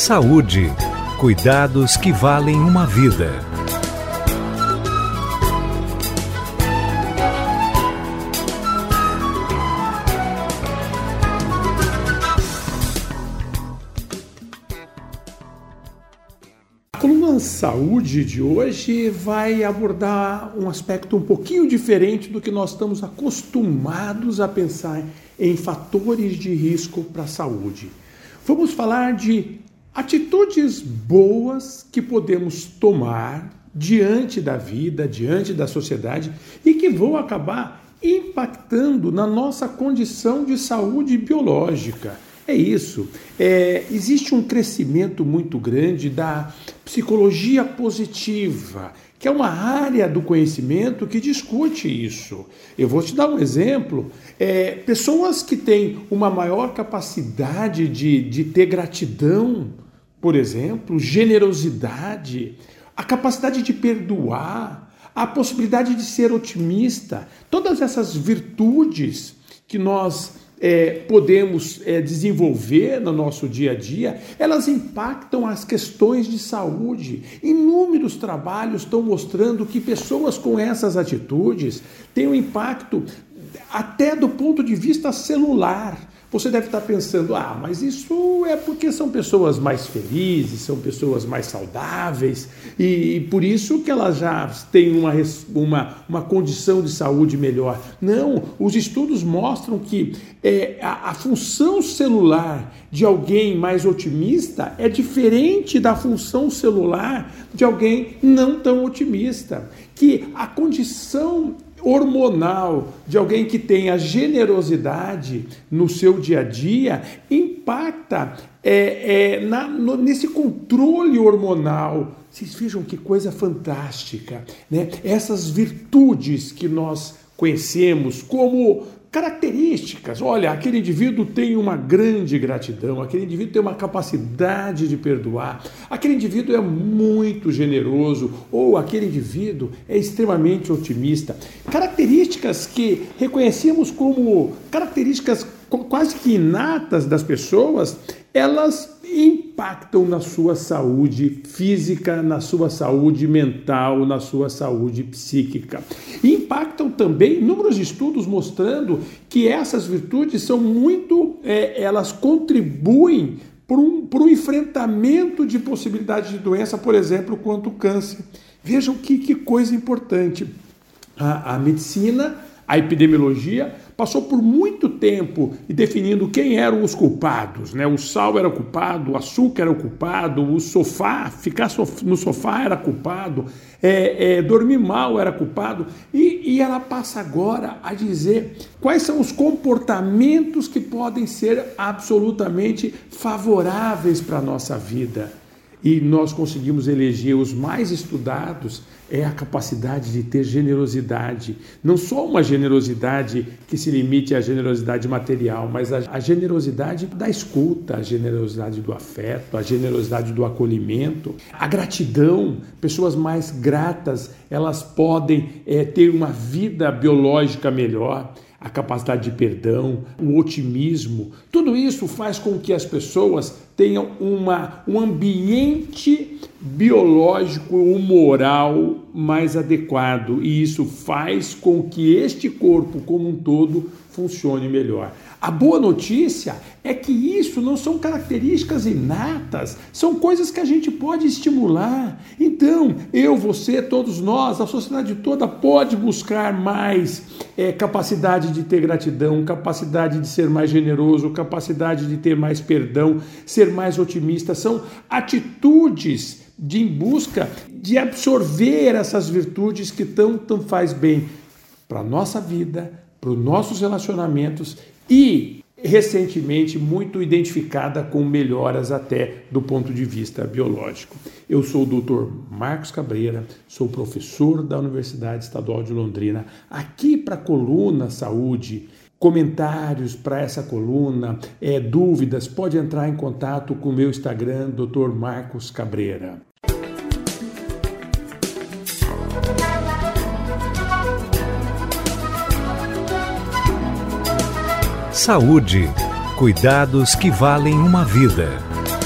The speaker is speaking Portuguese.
Saúde. Cuidados que valem uma vida. A coluna Saúde de hoje vai abordar um aspecto um pouquinho diferente do que nós estamos acostumados a pensar em fatores de risco para a saúde. Vamos falar de atitudes boas que podemos tomar diante da vida, diante da sociedade e que vão acabar impactando na nossa condição de saúde biológica. É isso. Existe um crescimento muito grande da psicologia positiva, que é uma área do conhecimento que discute isso. Eu vou te dar um exemplo. Pessoas que têm uma maior capacidade de ter gratidão, por exemplo, generosidade, a capacidade de perdoar, a possibilidade de ser otimista, todas essas virtudes que nós podemos desenvolver no nosso dia a dia, elas impactam as questões de saúde. Inúmeros trabalhos estão mostrando que pessoas com essas atitudes têm um impacto até do ponto de vista celular. Você deve estar pensando, mas isso é porque são pessoas mais felizes, são pessoas mais saudáveis e por isso que elas já têm uma condição de saúde melhor. Não, os estudos mostram que a função celular de alguém mais otimista é diferente da função celular de alguém não tão otimista. Que a condição hormonal de alguém que tem a generosidade no seu dia a dia impacta nesse controle hormonal. Vocês vejam que coisa fantástica, né? Essas virtudes que nós conhecemos como características. Olha, aquele indivíduo tem uma grande gratidão, aquele indivíduo tem uma capacidade de perdoar, aquele indivíduo é muito generoso ou aquele indivíduo é extremamente otimista. Características que reconhecemos como características quase que inatas das pessoas, elas impactam na sua saúde física, na sua saúde mental, na sua saúde psíquica. E impactam também inúmeros estudos mostrando que essas virtudes são muito, elas contribuem para um enfrentamento de possibilidade de doença, por exemplo, quanto o câncer. Vejam que coisa importante. A medicina, a epidemiologia, passou por muito tempo definindo quem eram os culpados, né? O sal era culpado, o açúcar era culpado, o sofá, ficar no sofá era culpado, dormir mal era culpado. E ela passa agora a dizer quais são os comportamentos que podem ser absolutamente favoráveis para a nossa vida. E nós conseguimos eleger os mais estudados, a capacidade de ter generosidade. Não só uma generosidade que se limite à generosidade material, mas a generosidade da escuta, a generosidade do afeto, a generosidade do acolhimento, a gratidão. Pessoas mais gratas, elas podem ter uma vida biológica melhor. A capacidade de perdão, o otimismo, tudo isso faz com que as pessoas tenham um ambiente biológico ou moral mais adequado e isso faz com que este corpo como um todo funcione melhor. A boa notícia é que isso não são características inatas, são coisas que a gente pode estimular. Então, eu, você, todos nós, a sociedade toda pode buscar mais capacidade de ter gratidão, capacidade de ser mais generoso, capacidade de ter mais perdão, ser mais otimista. São atitudes em busca de absorver essas virtudes que tanto faz bem para a nossa vida, para os nossos relacionamentos e, recentemente, muito identificada com melhoras até do ponto de vista biológico. Eu sou o Dr. Marcos Cabreira, sou professor da Universidade Estadual de Londrina, aqui para a coluna Saúde. Comentários para essa coluna, dúvidas, pode entrar em contato com o meu Instagram, Dr. Marcos Cabreira. Saúde. Cuidados que valem uma vida.